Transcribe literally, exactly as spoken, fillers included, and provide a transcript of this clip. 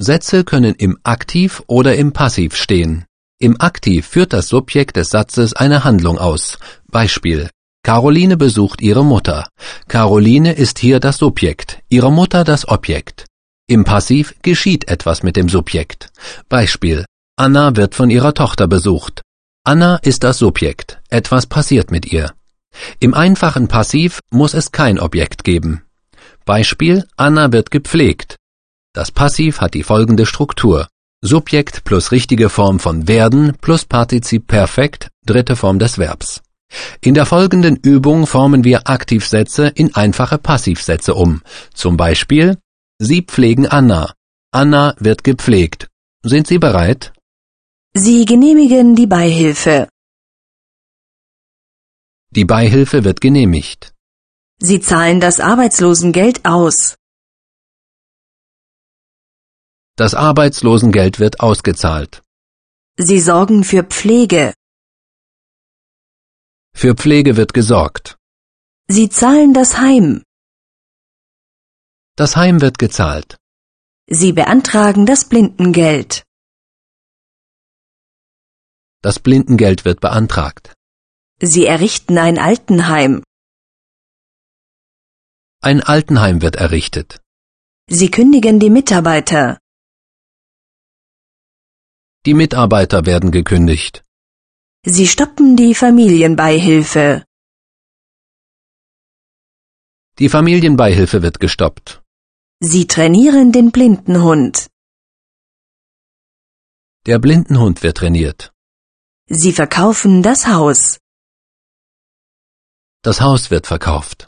Sätze können im Aktiv oder im Passiv stehen. Im Aktiv führt das Subjekt des Satzes eine Handlung aus. Beispiel: Caroline besucht ihre Mutter. Caroline ist hier das Subjekt, ihre Mutter das Objekt. Im Passiv geschieht etwas mit dem Subjekt. Beispiel: Anna wird von ihrer Tochter besucht. Anna ist das Subjekt, etwas passiert mit ihr. Im einfachen Passiv muss es kein Objekt geben. Beispiel: Anna wird gepflegt. Das Passiv hat die folgende Struktur: Subjekt plus richtige Form von werden plus Partizip Perfekt, dritte Form des Verbs. In der folgenden Übung formen wir Aktivsätze in einfache Passivsätze um. Zum Beispiel: Sie pflegen Anna. Anna wird gepflegt. Sind Sie bereit? Sie genehmigen die Beihilfe. Die Beihilfe wird genehmigt. Sie zahlen das Arbeitslosengeld aus. Das Arbeitslosengeld wird ausgezahlt. Sie sorgen für Pflege. Für Pflege wird gesorgt. Sie zahlen das Heim. Das Heim wird gezahlt. Sie beantragen das Blindengeld. Das Blindengeld wird beantragt. Sie errichten ein Altenheim. Ein Altenheim wird errichtet. Sie kündigen die Mitarbeiter. Die Mitarbeiter werden gekündigt. Sie stoppen die Familienbeihilfe. Die Familienbeihilfe wird gestoppt. Sie trainieren den Blindenhund. Der Blindenhund wird trainiert. Sie verkaufen das Haus. Das Haus wird verkauft.